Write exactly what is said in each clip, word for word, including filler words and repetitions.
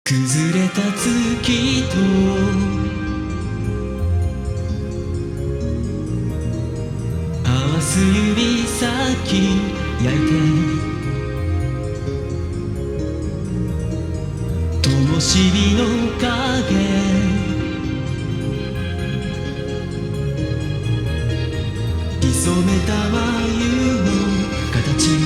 崩れた月と合わす指先焼いて灯火の影潜めた眉の形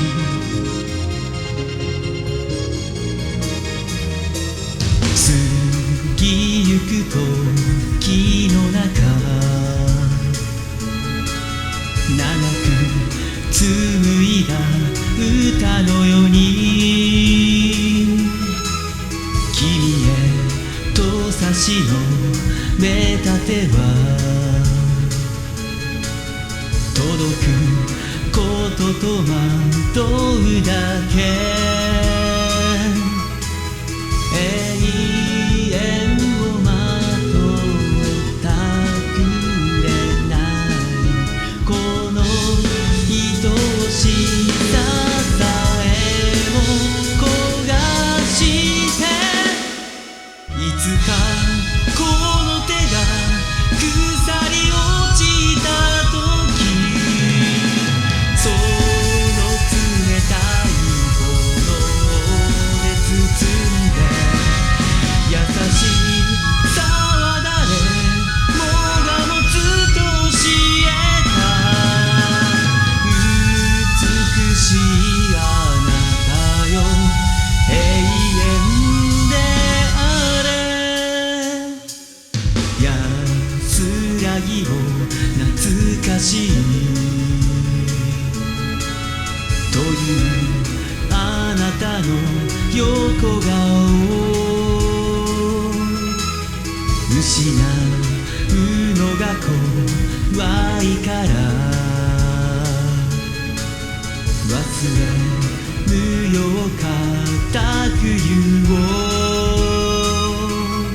過ぎゆく時の中長く紡いだ歌のように君へと差し伸べた手は届くことと惑うだけ永遠をまとえたくれないこの愛しささえも焦がしていつかこの手が腐り落ちた時その冷たい炎で包んで優しさは誰もが持つと教えた美しいあなたよ永遠であれ安らぎを懐かしいというあなたの横顔失うのが怖いから忘れぬよう固く言おう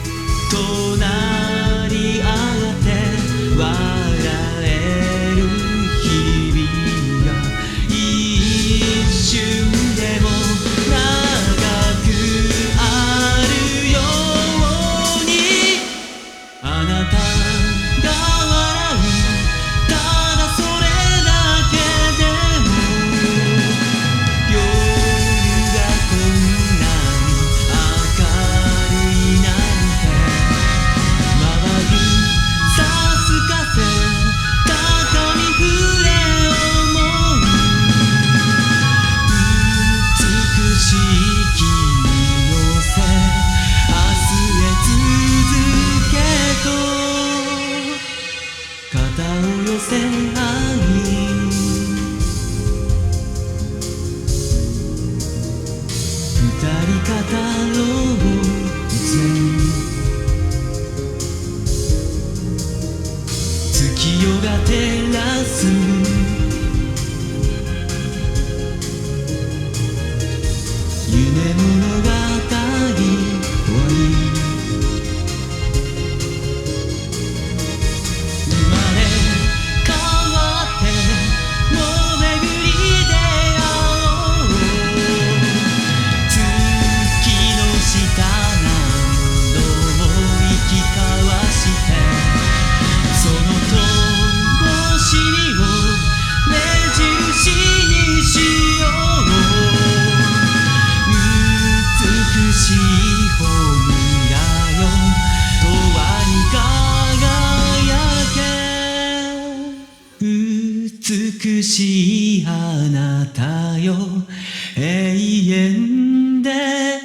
隣り合って笑える日々が一瞬でも長くあるようにあなたが笑うただそれだけでも夜がこんなに明るいなんて周りさすかせ高み触れ思う美しい君のせ明日へ続けと肩を寄せ合い二人語ろう月夜が照らす夢物語終わり生まれ変わってもう巡り出会おう月の下何度も行き交わしてその灯火を目印にしよう美しい炎よ永遠に輝け美しいあなたよ永遠で